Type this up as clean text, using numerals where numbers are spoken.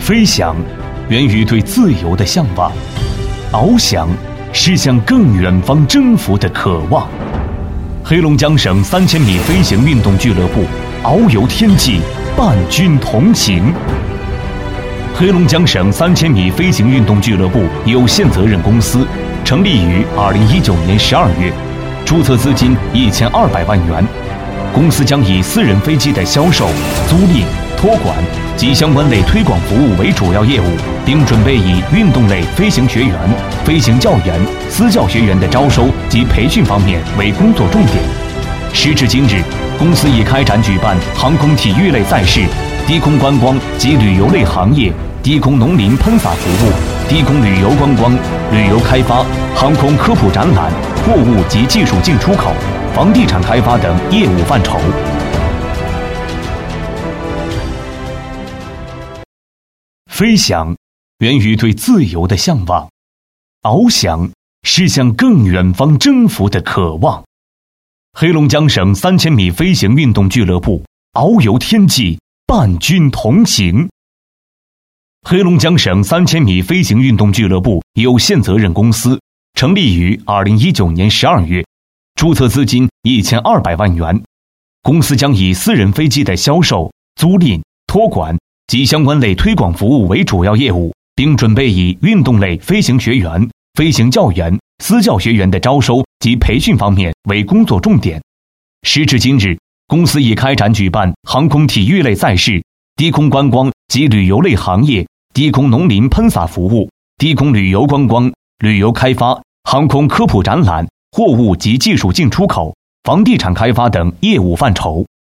飞翔源于对自由的向往，翱翔是向更远方征服的渴望。黑龙江省3000米飞行运动俱乐部遨游天际，伴君同行。黑龙江省3000米飞行运动俱乐部有限责任公司成立于2019年12月，注册资金1200万元。公司将以私人飞机的销售、租赁、托管及相关类推广服务为主要业务，并准备以运动类飞行学员、飞行教员、私教学员的招收及培训方面为工作重点。时至今日，公司已开展举办航空体育类赛事、低空观光及旅游类行业、低空农林喷洒服务、低空旅游观光、旅游开发、航空科普展览、货物及技术进出口、房地产开发等业务范畴。飞翔源于对自由的向往，翱翔是向更远方征服的渴望。黑龙江省3000米飞行运动俱乐部遨游天际，伴君同行。黑龙江省3000米飞行运动俱乐部有限责任公司成立于2019年12月，注册资金1200万元。公司将以私人飞机的销售、租赁、托管及相关类推广服务为主要业务，并准备以运动类飞行学员、飞行教员、私教学员的招收及培训方面为工作重点。时至今日，公司已开展举办航空体育类赛事、低空观光及旅游类行业、低空农林喷洒服务、低空旅游观光、旅游开发、航空科普展览、货物及技术进出口、房地产开发等业务范畴。